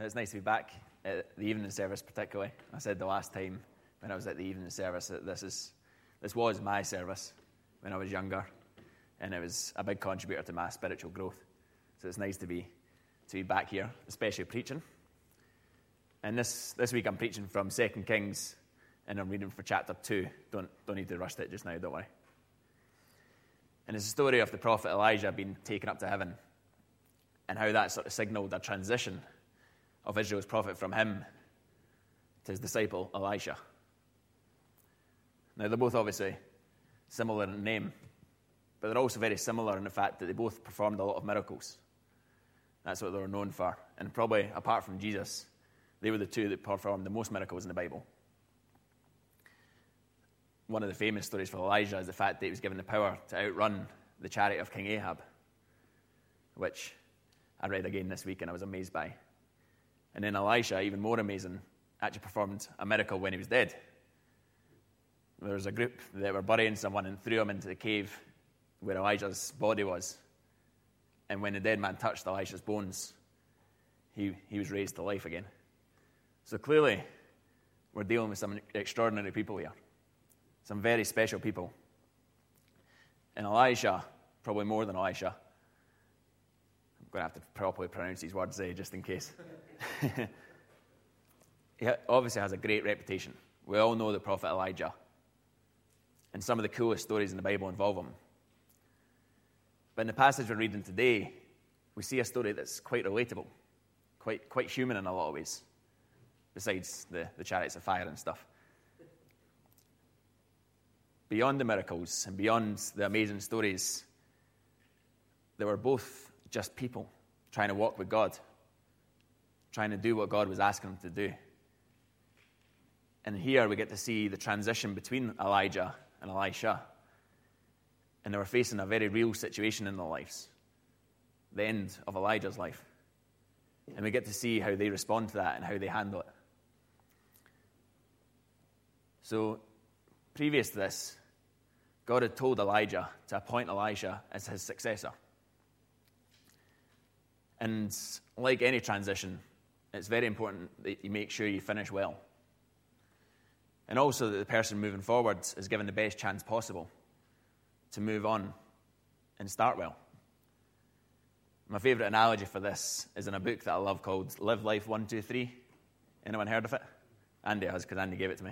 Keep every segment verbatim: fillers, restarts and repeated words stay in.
It's nice to be back at the evening service, particularly. I said the last time when I was at the evening service that this is this was my service when I was younger, and it was a big contributor to my spiritual growth. So it's nice to be to be back here, especially preaching. And this this week I'm preaching from Second Kings, and I'm reading for chapter two. Don't don't need to rush it just now, don't worry. And it's a story of the prophet Elijah being taken up to heaven, and how that sort of signaled a transition of Israel's prophet from him to his disciple Elisha. Now, they're both obviously similar in name, but they're also very similar in the fact that they both performed a lot of miracles. That's what they were known for. And probably, apart from Jesus, they were the two that performed the most miracles in the Bible. One of the famous stories for Elijah is the fact that he was given the power to outrun the chariot of King Ahab, which I read again this week and I was amazed by. And then Elisha, even more amazing, actually performed a miracle when he was dead. There was a group that were burying someone and threw him into the cave where Elijah's body was. And when the dead man touched Elisha's bones, he, he was raised to life again. So clearly, we're dealing with some extraordinary people here. Some very special people. And Elisha, probably more than Elisha, I'm going to have to properly pronounce these words there just in case. He obviously has a great reputation. We all know the prophet Elijah. And some of the coolest stories in the Bible involve him. But in the passage we're reading today, we see a story that's quite relatable, quite quite human in a lot of ways, besides the, the chariots of fire and stuff. Beyond the miracles and beyond the amazing stories, they were both just people trying to walk with God, trying to do what God was asking them to do. And here we get to see the transition between Elijah and Elisha. And they were facing a very real situation in their lives, the end of Elijah's life. And we get to see how they respond to that and how they handle it. So, previous to this, God had told Elijah to appoint Elisha as his successor. And like any transition, it's very important that you make sure you finish well. And also that the person moving forward is given the best chance possible to move on and start well. My favorite analogy for this is in a book that I love called Live Life one two three. Anyone heard of it? Andy has, because Andy gave it to me.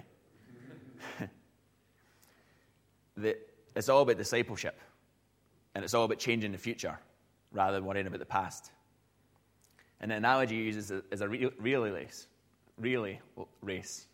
the, it's all about discipleship, and it's all about changing the future rather than worrying about the past. And the analogy he uses is a real, relay race. Relay race.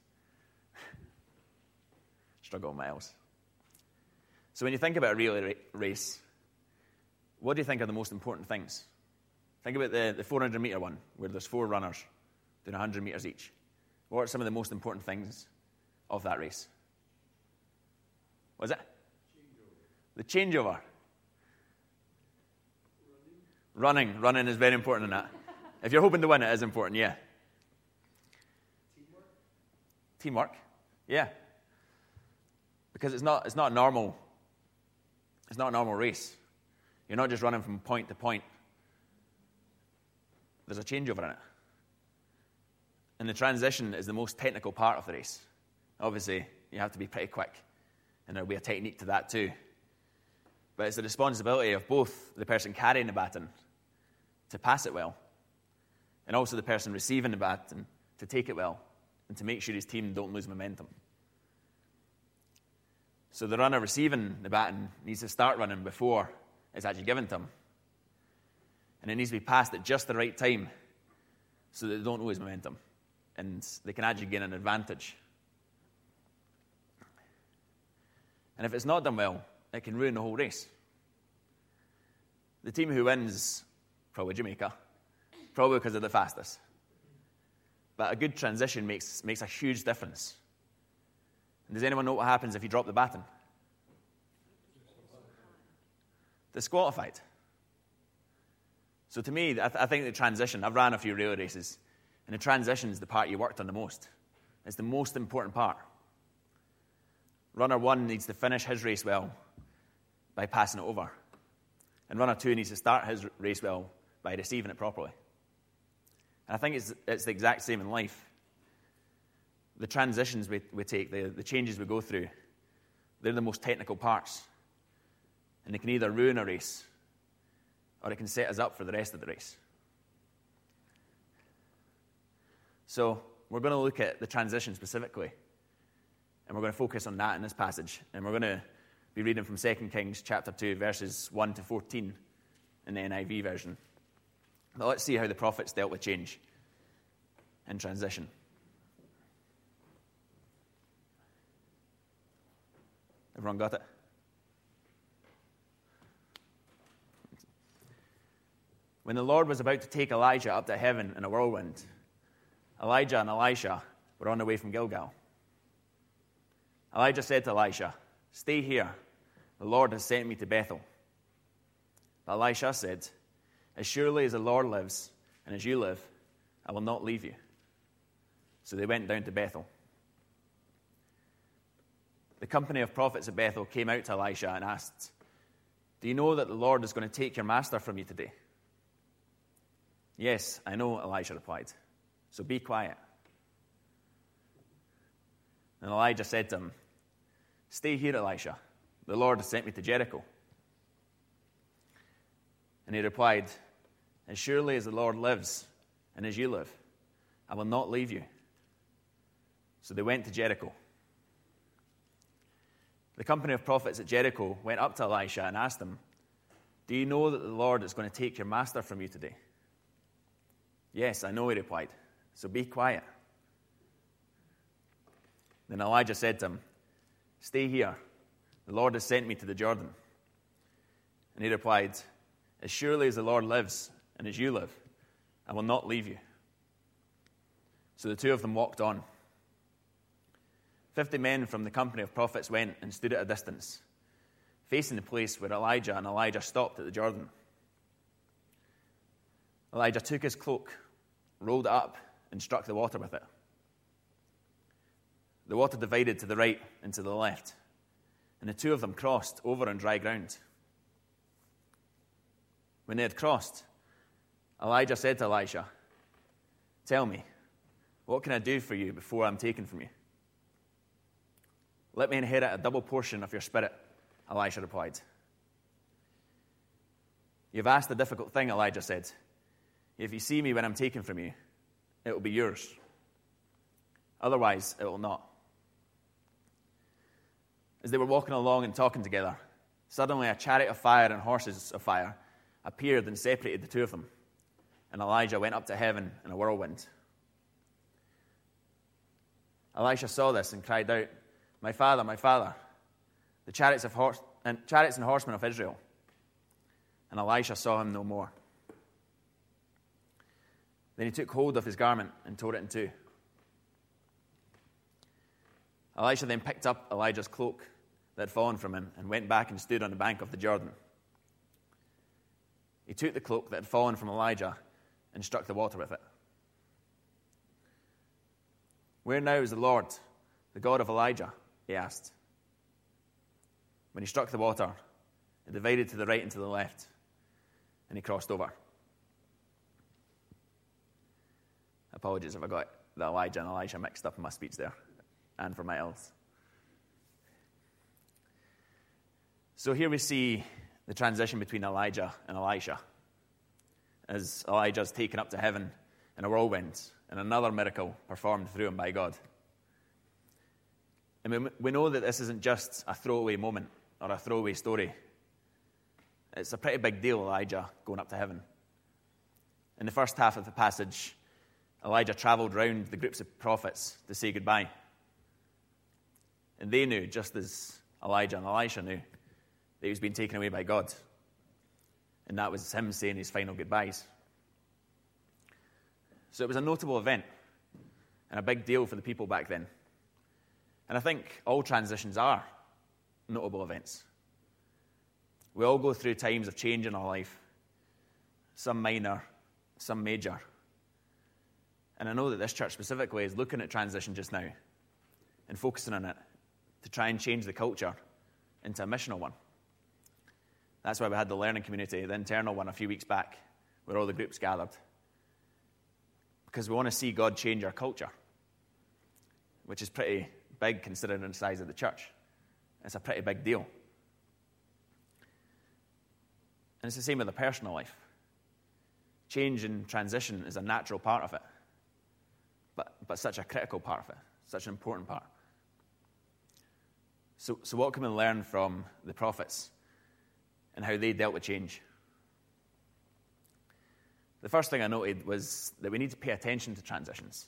Struggle miles. So when you think about a relay race, what do you think are the most important things? Think about the, the four hundred meter one, where there's four runners doing one hundred meters each. What are some of the most important things of that race? What is it? Changeover. The changeover. Running. Running. Running is very important in that. If you're hoping to win, it is important, yeah. Teamwork? Teamwork, yeah. Because it's not it's not normal. It's not a normal race. You're not just running from point to point. There's a changeover in it. And the transition is the most technical part of the race. Obviously, you have to be pretty quick. And there'll be a technique to that too. But it's the responsibility of both the person carrying the baton to pass it well, and also the person receiving the baton to take it well, and to make sure his team don't lose momentum. So the runner receiving the baton needs to start running before it's actually given to him. And it needs to be passed at just the right time so that they don't lose momentum and they can actually gain an advantage. And if it's not done well, it can ruin the whole race. The team who wins, probably Jamaica, probably because they're the fastest. But a good transition makes, makes a huge difference. And does anyone know what happens if you drop the baton? Disqualified. So to me, I, th- I think the transition, I've ran a few relay races, and the transition is the part you worked on the most. It's the most important part. Runner one needs to finish his race well by passing it over. And runner two needs to start his race well by receiving it properly. And I think it's, it's the exact same in life. The transitions we, we take, the, the changes we go through, they're the most technical parts. And they can either ruin a race, or it can set us up for the rest of the race. So we're going to look at the transition specifically, and we're going to focus on that in this passage. And we're going to be reading from Second Kings chapter two, verses one to fourteen in the N I V version. But let's see how the prophets dealt with change and transition. Everyone got it? When the Lord was about to take Elijah up to heaven in a whirlwind, Elijah and Elisha were on the way from Gilgal. Elijah said to Elisha, "Stay here. The Lord has sent me to Bethel." But Elisha said, "As surely as the Lord lives and as you live, I will not leave you." So they went down to Bethel. The company of prophets at Bethel came out to Elisha and asked, "Do you know that the Lord is going to take your master from you today?" "Yes, I know," Elisha replied. "So be quiet." And Elijah said to him, "Stay here, Elisha. The Lord has sent me to Jericho." And he replied, "As surely as the Lord lives and as you live, I will not leave you." So they went to Jericho. The company of prophets at Jericho went up to Elisha and asked him, "Do you know that the Lord is going to take your master from you today?" "Yes, I know," he replied. "So be quiet." Then Elijah said to him, "Stay here. The Lord has sent me to the Jordan." And he replied, "As surely as the Lord lives and as you live, I will not leave you." So the two of them walked on. Fifty men from the company of prophets went and stood at a distance, facing the place where Elijah and Elijah stopped at the Jordan. Elijah took his cloak, rolled it up, and struck the water with it. The water divided to the right and to the left, and the two of them crossed over on dry ground. When they had crossed, Elijah said to Elisha, "Tell me, what can I do for you before I'm taken from you?" "Let me inherit a double portion of your spirit," Elisha replied. "You've asked a difficult thing," Elijah said. "If you see me when I'm taken from you, it will be yours. Otherwise, it will not." As they were walking along and talking together, suddenly a chariot of fire and horses of fire appeared and separated the two of them, and Elijah went up to heaven in a whirlwind. Elisha saw this and cried out, "My father, my father, the chariots, of horse, and, chariots and horsemen of Israel." And Elisha saw him no more. Then he took hold of his garment and tore it in two. Elisha then picked up Elijah's cloak that had fallen from him and went back and stood on the bank of the Jordan. He took the cloak that had fallen from Elijah and struck the water with it. "Where now is the Lord, the God of Elijah?" he asked. When he struck the water, it divided to the right and to the left, and he crossed over. Apologies if I got the Elijah and Elisha mixed up in my speech there, and for my else. So here we see the transition between Elijah and Elisha, as Elijah is taken up to heaven in a whirlwind, and another miracle performed through him by God. And we know that this isn't just a throwaway moment or a throwaway story. It's a pretty big deal, Elijah going up to heaven. In the first half of the passage, Elijah traveled round the groups of prophets to say goodbye. And they knew, just as Elijah and Elisha knew, that he was being taken away by God. And that was him saying his final goodbyes. So it was a notable event and a big deal for the people back then. And I think all transitions are notable events. We all go through times of change in our life, some minor, some major. And I know that this church specifically is looking at transition just now and focusing on it to try and change the culture into a missional one. That's why we had the learning community, the internal one, a few weeks back, where all the groups gathered. because we want to see God change our culture, which is pretty big considering the size of the church. It's a pretty big deal. And it's the same with the personal life. Change and transition is a natural part of it, but, but such a critical part of it, such an important part. So, so what can we learn from the prophets and how they dealt with change? The first thing I noted was that we need to pay attention to transitions.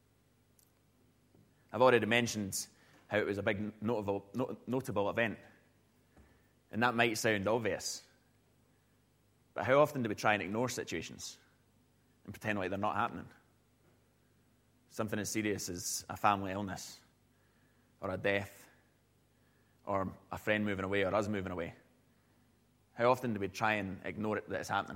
I've already mentioned how it was a big notable, notable event, and that might sound obvious. But how often do we try and ignore situations and pretend like they're not happening? Something as serious as a family illness or a death or a friend moving away or us moving away. How often do we try and ignore it that it's happening?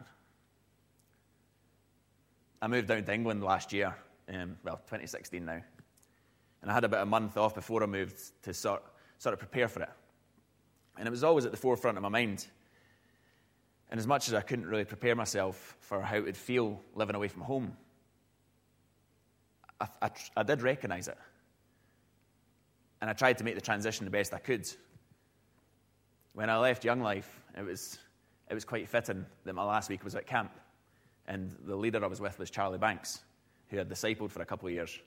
I moved down to England last year, um, well, twenty sixteen now, and I had about a month off before I moved to sort, sort of prepare for it. And it was always at the forefront of my mind. And as much as I couldn't really prepare myself for how it would feel living away from home, I, I, I did recognize it. And I tried to make the transition the best I could. When I left Young Life, it was, it was quite fitting that my last week was at camp. And the leader I was with was Charlie Banks, who had discipled for a couple of years.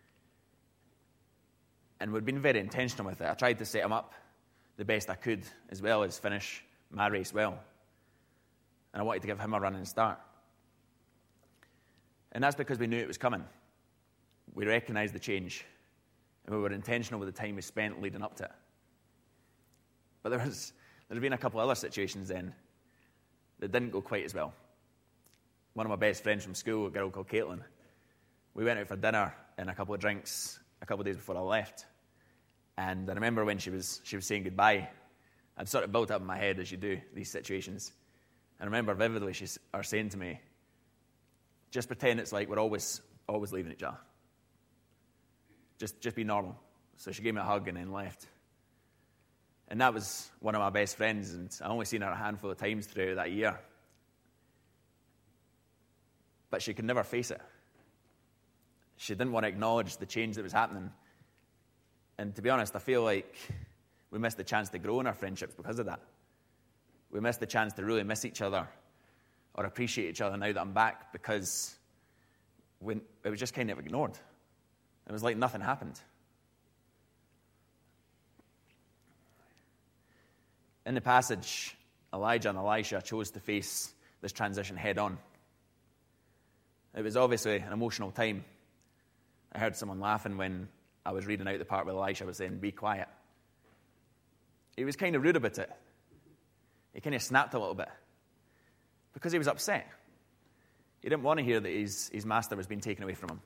And we'd been very intentional with it. I tried to set him up the best I could, as well as finish my race well. And I wanted to give him a running start. And that's because we knew it was coming. We recognized the change, and we were intentional with the time we spent leading up to it. But there was, there's been a couple other situations then that didn't go quite as well. One of my best friends from school, a girl called Caitlin, we went out for dinner and a couple of drinks a couple of days before I left. And I remember when she was she was saying goodbye, I'd sort of built up in my head, as you do, these situations. And I remember vividly she are saying to me, just pretend it's like we're always always leaving each other. Just, just be normal. So she gave me a hug and then left. And that was one of my best friends, and I only seen her a handful of times throughout that year. But she could never face it. She didn't want to acknowledge the change that was happening. And to be honest, I feel like we missed the chance to grow in our friendships because of that. We missed the chance to really miss each other or appreciate each other now that I'm back, because when, it was just kind of ignored. It was like nothing happened. In the passage, Elijah and Elisha chose to face this transition head on. It was obviously an emotional time. I heard someone laughing when I was reading out the part where Elisha was saying, "Be quiet." He was kind of rude about it. He kind of snapped a little bit because he was upset. He didn't want to hear that his, his master was being taken away from him.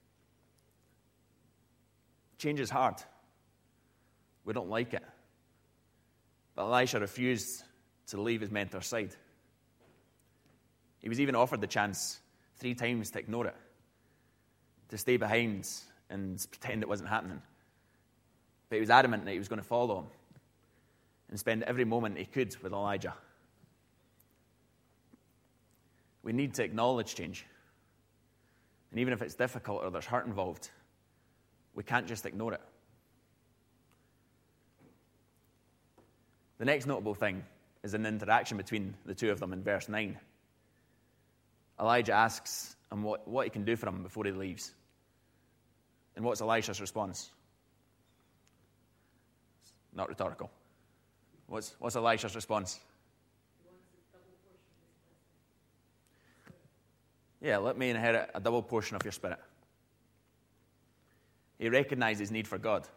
Change is hard. We don't like it. But Elisha refused to leave his mentor's side. He was even offered the chance three times to ignore it, to stay behind and pretend it wasn't happening. But he was adamant that he was going to follow him and spend every moment he could with Elijah. We need to acknowledge change. And even if it's difficult or there's hurt involved, we can't just ignore it. The next notable thing is an interaction between the two of them in verse nine. Elijah asks him what, what he can do for him before he leaves. And what's Elisha's response? Not rhetorical. What's, what's Elisha's response? Yeah, let me inherit a double portion of your spirit. He recognized his need for God.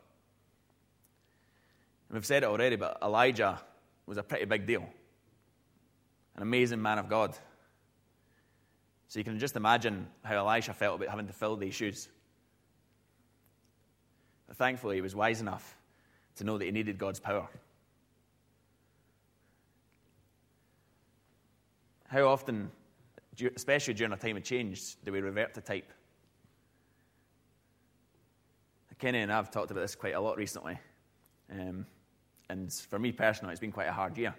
And we've said it already, but Elijah was a pretty big deal. An amazing man of God. So you can just imagine how Elisha felt about having to fill these shoes. But thankfully, he was wise enough to know that he needed God's power. How often, especially during a time of change, do we revert to type? Kenny and I have talked about this quite a lot recently. Um, and for me personally, it's been quite a hard year.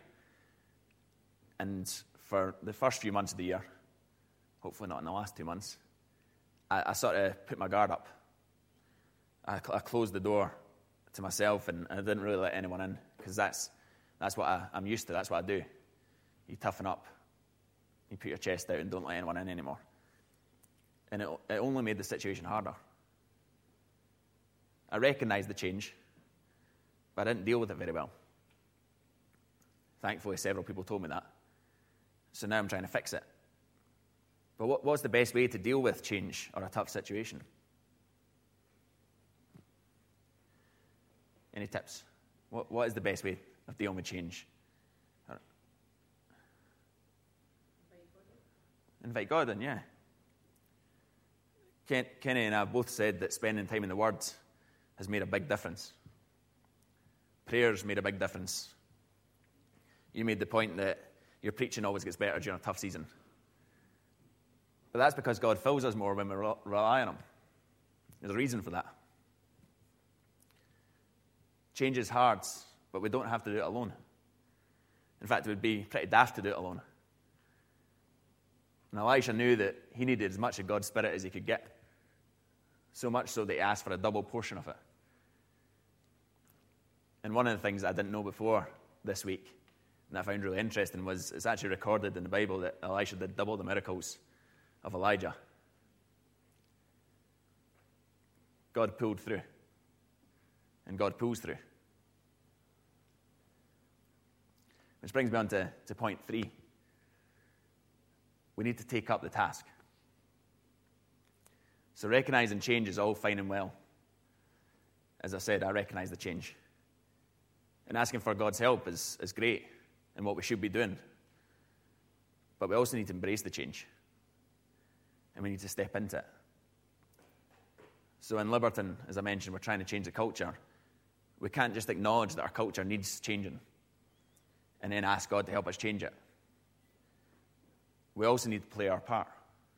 And for the first few months of the year, hopefully not in the last two months, I, I sort of put my guard up. I, I closed the door to myself, and I didn't really let anyone in, because that's, that's what I, I'm used to. That's what I do. You toughen up. You put your chest out and don't let anyone in anymore. And it, it only made the situation harder. I recognized the change, but I didn't deal with it very well. Thankfully, several people told me that. So now I'm trying to fix it. But what, what's the best way to deal with change or a tough situation? Any tips? What, what is the best way of dealing with change? Invite God in, yeah. Ken, Kenny and I both said that spending time in the Word has made a big difference. Prayers made a big difference. You made the point that your preaching always gets better during a tough season. But that's because God fills us more when we rely on Him. There's a reason for that. Change is hard, but we don't have to do it alone. In fact, it would be pretty daft to do it alone. And Elisha knew that he needed as much of God's Spirit as he could get. So much so that he asked for a double portion of it. And one of the things I didn't know before this week, and I found really interesting, was it's actually recorded in the Bible that Elisha did double the miracles of Elijah. God pulled through. And God pulls through. Which brings me on to, to point three. We need to take up the task. So recognizing change is all fine and well. As I said, I recognize the change. And asking for God's help is, is great and what we should be doing. But we also need to embrace the change. And we need to step into it. So in Liberton, as I mentioned, we're trying to change the culture. We can't just acknowledge that our culture needs changing and then ask God to help us change it. We also need to play our part.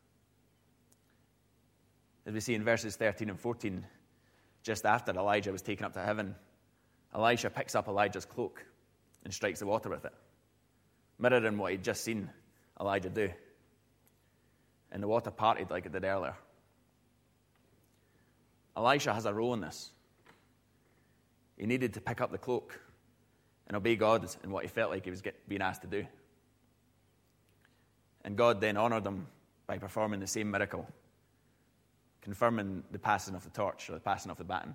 As we see in verses thirteen and fourteen, just after Elijah was taken up to heaven, Elisha picks up Elijah's cloak and strikes the water with it, mirroring what he'd just seen Elijah do. And the water parted like it did earlier. Elisha has a role in this. He needed to pick up the cloak and obey God in what he felt like he was get, being asked to do. And God then honored him by performing the same miracle, confirming the passing of the torch or the passing of the baton.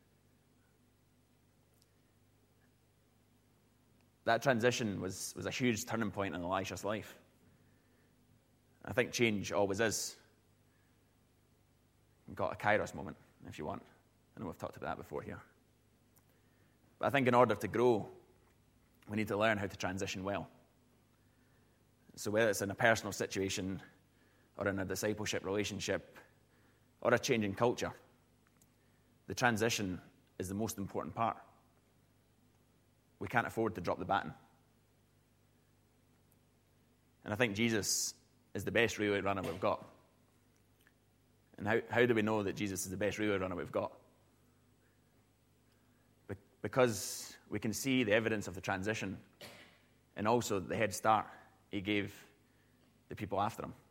That transition was, was a huge turning point in Elisha's life. I think change always is. You've got a kairos moment, if you want. I know we've talked about that before here. But I think in order to grow, we need to learn how to transition well. So whether it's in a personal situation or in a discipleship relationship or a changing culture, the transition is the most important part. We can't afford to drop the baton. And I think Jesus is the best relay runner we've got. And how, how do we know that Jesus is the best relay runner we've got? Be- because we can see the evidence of the transition and also the head start he gave the people after him.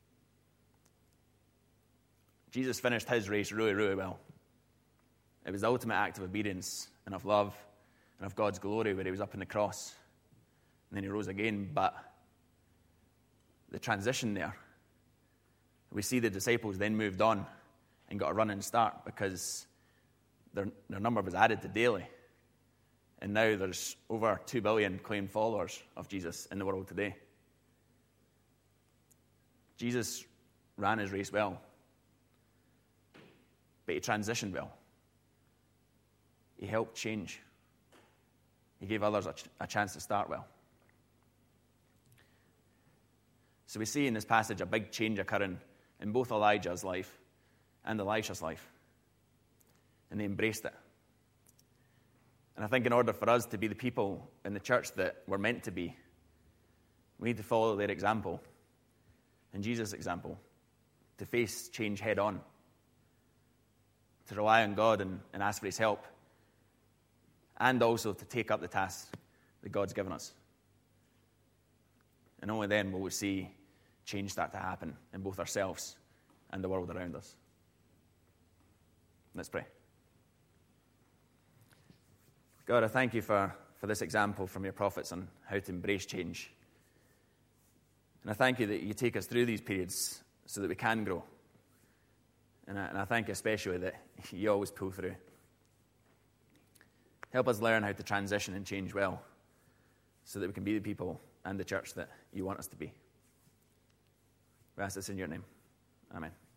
Jesus finished his race really, really well. It was the ultimate act of obedience and of love and of God's glory where he was up on the cross. And then he rose again. But the transition there, we see the disciples then moved on and got a running start because their, their number was added to daily. And now there's over two billion claimed followers of Jesus in the world today. Jesus ran his race well, but he transitioned well. He helped change. He gave others a, ch- a chance to start well. So we see in this passage a big change occurring in both Elijah's life and Elisha's life. And they embraced it. And I think in order for us to be the people in the church that we're meant to be, we need to follow their example and Jesus' example, to face change head on, to rely on God and, and ask for his help, and also to take up the task that God's given us. And only then will we see change start to happen in both ourselves and the world around us. Let's pray. God, I thank you for, for this example from your prophets on how to embrace change. And I thank you that you take us through these periods so that we can grow. And I, and I thank you especially that you always pull through. Help us learn how to transition and change well so that we can be the people and the church that you want us to be. We ask this in your name. Amen.